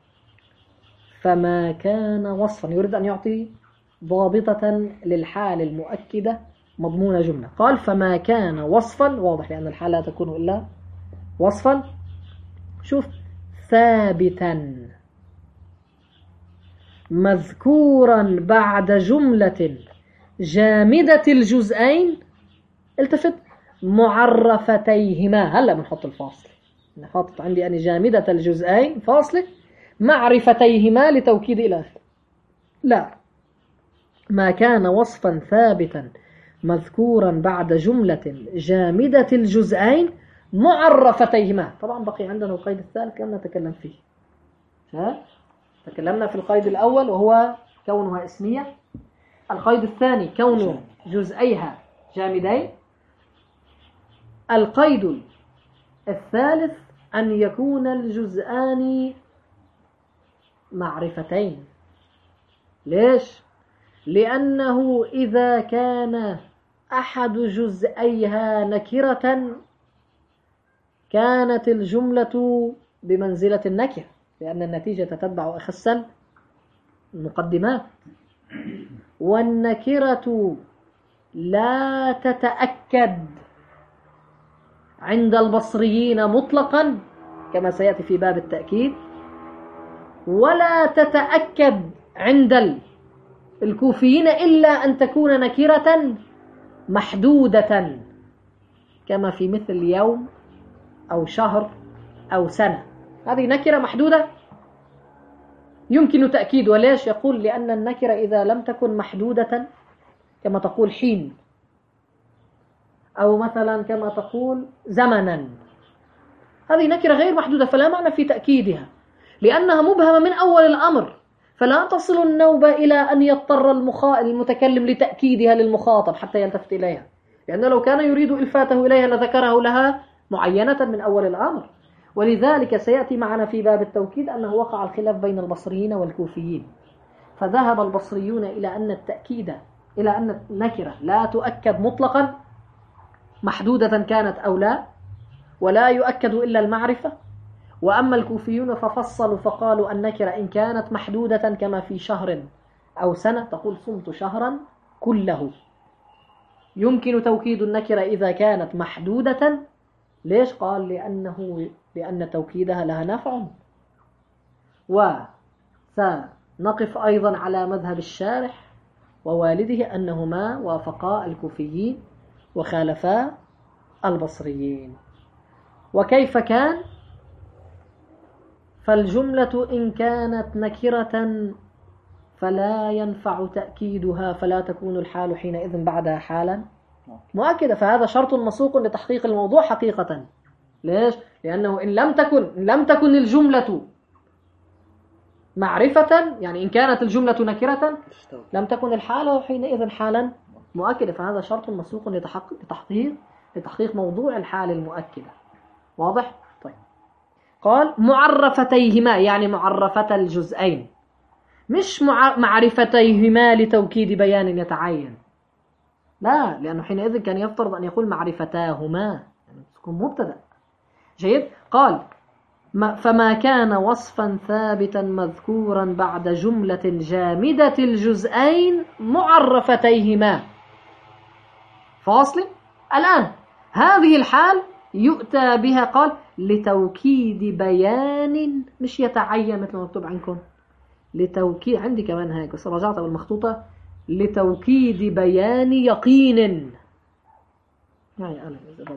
فما كان وصفا، يريد أن يعطي ضابطة للحال المؤكدة مضمون جملة. قال: فما كان وصفا، واضح لأن الحال لا تكون إلا وصفا. شوف: ثابتا مذكورا بعد جملة جامدة الجزئين، التفت، معرفتيهما. هلا بنحط الفاصل، نحط عندي أنا جامدة الجزئين فاصلة معرفتيهما لتوكيد إلى آخره. لا، ما كان وصفا ثابتا مذكورا بعد جملة جامدة الجزئين معرفتيهما. طبعا بقي عندنا القيد الثالث لم نتكلم فيه. ها؟ تكلمنا في القيد الأول وهو كونها اسمية. القيد الثاني كون جزئيها جامدين. القيد الثالث أن يكون الجزءان معرفتين. ليش؟ لأنه إذا كان أحد جزئيها نكرة كانت الجملة بمنزلة النكرة، لأن النتيجة تتبع أخص المقدمات، والنكرة لا تتأكد عند البصريين مطلقا كما سيأتي في باب التأكيد، ولا تتأكد عند الكوفيين إلا أن تكون نكرة محدودة كما في مثل يوم أو شهر أو سنة. هذه نكرة محدودة يمكن تأكيد. وليش؟ يقول لأن النكرة إذا لم تكن محدودة كما تقول حين، أو مثلا كما تقول زمنا، هذه نكرة غير محدودة فلا معنى في تأكيدها، لأنها مبهمة من أول الأمر، فلا تصل النوبة إلى أن يضطر المتكلم لتأكيدها للمخاطب حتى يلتفت إليها، لأنه لو كان يريد إلفاته إليها لذكره لها معينة من أول الأمر. ولذلك سيأتي معنا في باب التوكيد أنه وقع الخلاف بين البصريين والكوفيين، فذهب البصريون إلى أن التأكيد إلى أن النكرة لا تؤكد مطلقا محدودة كانت أو لا، ولا يؤكد إلا المعرفة. وأما الكوفيون ففصلوا فقالوا النكرة إن كانت محدودة كما في شهر أو سنة، تقول صمت شهرا كله، يمكن توكيد النكرة إذا كانت محدودة. ليش؟ قال لأنه لأن توكيدها لها نفع. وسنقف أيضا على مذهب الشارح ووالده أنهما وافقا الكوفيين وخالفا البصريين. وكيف كان؟ فالجملة إن كانت نكرة فلا ينفع تأكيدها، فلا تكون الحال حينئذ بعدها حالا مؤكدة. فهذا شرط مسوق لتحقيق الموضوع حقيقة. ليش؟ لأنه إن لم تكن إن لم تكن الجملة معرفة، يعني إن كانت الجملة نكرة لم تكن الحالة حينئذ حالا مؤكدة. فهذا شرط مسوق لتحقيق لتحقيق موضوع الحال المؤكدة. واضح؟ طيب، قال معرفتيهما يعني معرفة الجزئين، مش معرفتيهما لتوكيد بيان يتعين، لا، لأنه حينئذ كان يفترض أن يقول معرفتاهما يعني تكون مبتدأ. جيد. قال فما كان وصفا ثابتا مذكورا بعد جملة جامدة الجزئين معرفتيهما فاصل. الآن هذه الحال يؤتى بها قال لتوكيد بيان، مش يتعين مثل ما مكتوب عندكم، لتوكيد، عندي كمان هيك بس رجعت بالمخطوطة، لتوكيد بيان يقين. هاي أنا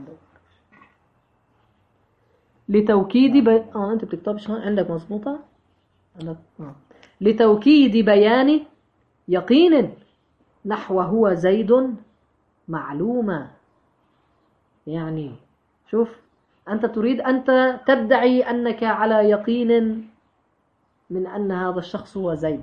لتوكيد بي... اه انت بتكتبش عندك مظبوطة عندك اه لتوكيد بيان يقين نحو هو زيد معلومة. يعني شوف، أنت تريد أنت تدعي أنك على يقين من أن هذا الشخص هو زيد،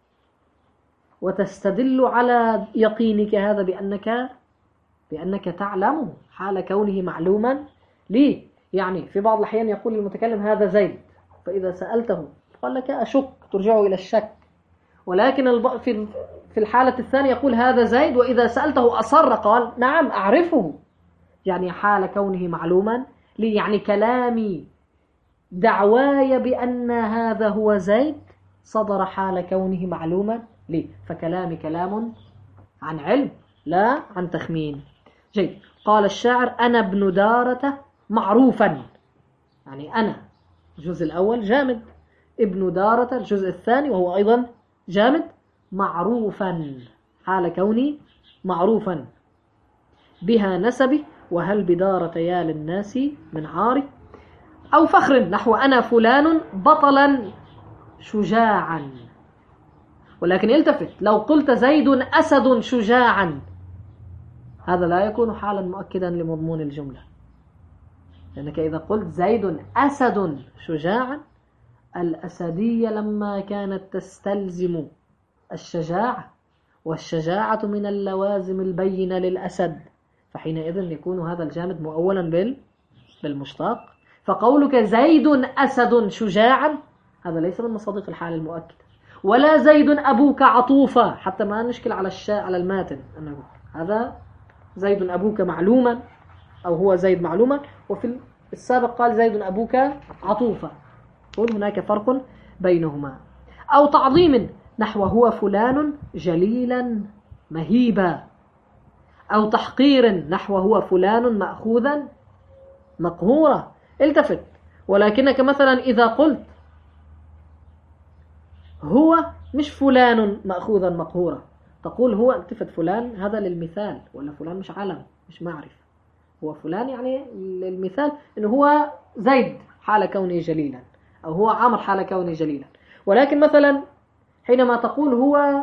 وتستدل على يقينك هذا بأنك بأنك تعلم حال كونه معلوما. ليه؟ يعني في بعض الأحيان يقول المتكلم هذا زيد، فإذا سألته قال لك أشك، ترجعه إلى الشك. ولكن في في الحالة الثانية يقول هذا زيد، وإذا سألته أصر قال نعم أعرفه، يعني حال كونه معلوما. ليه؟ يعني كلامي دعواي بأن هذا هو زيد صدر حال كونه معلوما. ليه؟ فكلامي كلام عن علم لا عن تخمين. جيد. قال الشاعر أنا ابن دارة معروفا، يعني أنا الجزء الأول جامد، ابن دارة الجزء الثاني وهو أيضا جامد، معروفا حال كوني معروفا، بها نسبي وهل بدارة يا للناس من عاري، أو فخر نحو أنا فلان بطلا شجاعا. ولكن التفت، لو قلت زيد أسد شجاعا هذا لا يكون حالا مؤكدا لمضمون الجملة، لأنك إذا قلت زيد أسد شجاعا، الأسدية لما كانت تستلزم الشجاعة، والشجاعة من اللوازم البينة للأسد، فحينئذ يكون هذا الجامد مؤولا بالمشتق. فقولك زيد أسد شجاعا هذا ليس من مصادق الحال المؤكدة. ولا زيد أبوك عطوفا، حتى ما نشكل على الشاء على الماتن أنه هذا زيد أبوك معلوما أو هو زيد معلوما، وفي السابق قال زيد أبوك عطوفا، قل هناك فرق بينهما. أو تعظيم نحو هو فلان جليلا مهيبا، أو تحقير نحو هو فلان مأخوذا مقهورا. التفت، ولكنك مثلا إذا قلت هو مش فلان مأخوذا مقهورا، تقول هو، التفت، فلان هذا للمثال، ولا فلان مش علم مش معرفة، هو فلان يعني للمثال إنه هو زيد حال كونه جليلا، أو هو عمر حال كونه جليلا. ولكن مثلا حينما تقول هو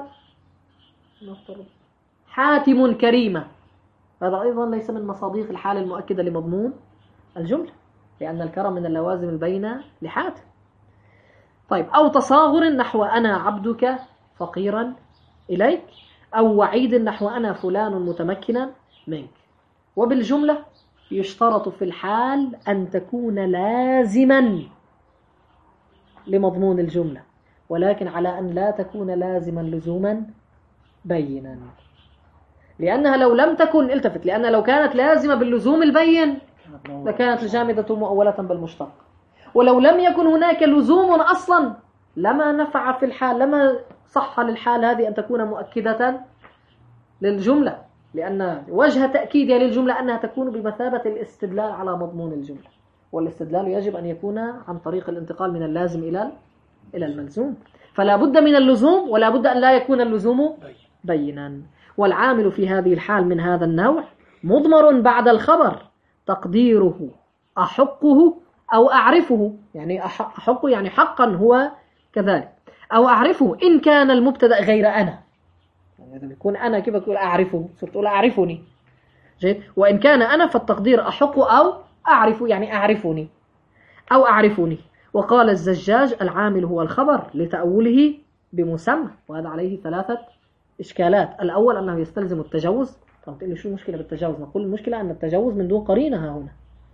حاتم كريمة، هذا أيضا ليس من مصادق الحال المؤكدة لمضمون الجملة، لأن الكرم من اللوازم البينة لحاتم. طيب، أو تصاغر نحو أنا عبدك فقيرا إليك، أو وعيد نحو أنا فلان متمكنا منك. وبالجملة يشترط في الحال أن تكون لازما لمضمون الجملة، ولكن على أن لا تكون لازما لزوما بينا، لأنها لو لم تكن، التفت، لأن لو كانت لازمة باللزوم البين لكانت الجامدة مؤولة بالمشتق، ولو لم يكن هناك لزوم أصلا لما نفع في الحال، لما صح للحال هذه أن تكون مؤكدة للجملة، لأن وجه تأكيدها للجملة أنها تكون بمثابة الاستدلال على مضمون الجملة، والاستدلال يجب أن يكون عن طريق الانتقال من اللازم إلى إلى الملزوم، فلا بد من اللزوم ولا بد أن لا يكون اللزوم بينا. والعامل في هذه الحال من هذا النوع مضمر بعد الخبر تقديره أحقه أو أعرفه، يعني أحق يعني حقا هو كذلك، أو أعرفه إن كان المبتدأ غير أنا، يعني إذا يكون أنا كيف أقول أعرفه، صرت أقول أعرفني. جيد. وإن كان أنا فالتقدير أحق أو أعرف، يعني أعرفني أو أعرفني. وقال الزجاج العامل هو الخبر لتأوله بمسمى، وهذا عليه ثلاثة إشكالات. الأول أنه يستلزم التجوز. طب تقول لي شو المشكلة بالتجوز؟ نقول المشكلة أن التجوز من دون قرينة ها هنا،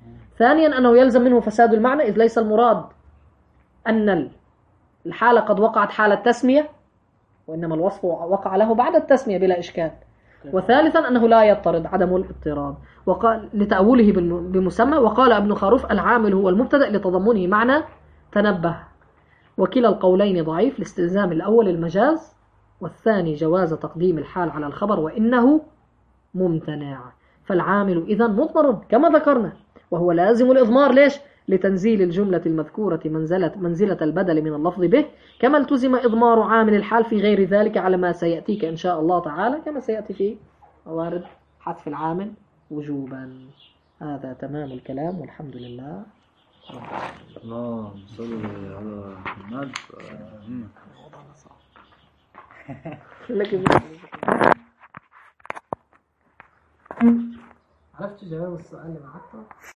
ثانيا أنه يلزم منه فساد المعنى، إذ ليس المراد أن الحالة قد وقعت حالة تسمية، وإنما الوصف وقع له بعد التسمية بلا إشكال. وثالثا أنه لا يضطرد، عدم الاضطراد، وقال لتأوله بمسمى. وقال ابن خروف العامل هو المبتدأ لتضمنه معنى تنبه. وكلا القولين ضعيف، لاستلزام الأول المجاز، والثاني جواز تقديم الحال على الخبر وإنه ممتنع. فالعامل إذن مضمر كما ذكرنا، وهو لازم الإضمار. ليش؟ لتنزيل الجملة المذكورة منزلة, منزلة البدل من اللفظ به، كما التزم إضمار عامل الحال في غير ذلك على ما سيأتيك إن شاء الله تعالى، كما سيأتي في موارد حذف العامل وجوبا. هذا تمام الكلام، والحمد لله. اللهم صل على محمد. عرفت جواب السؤال اللي بعته؟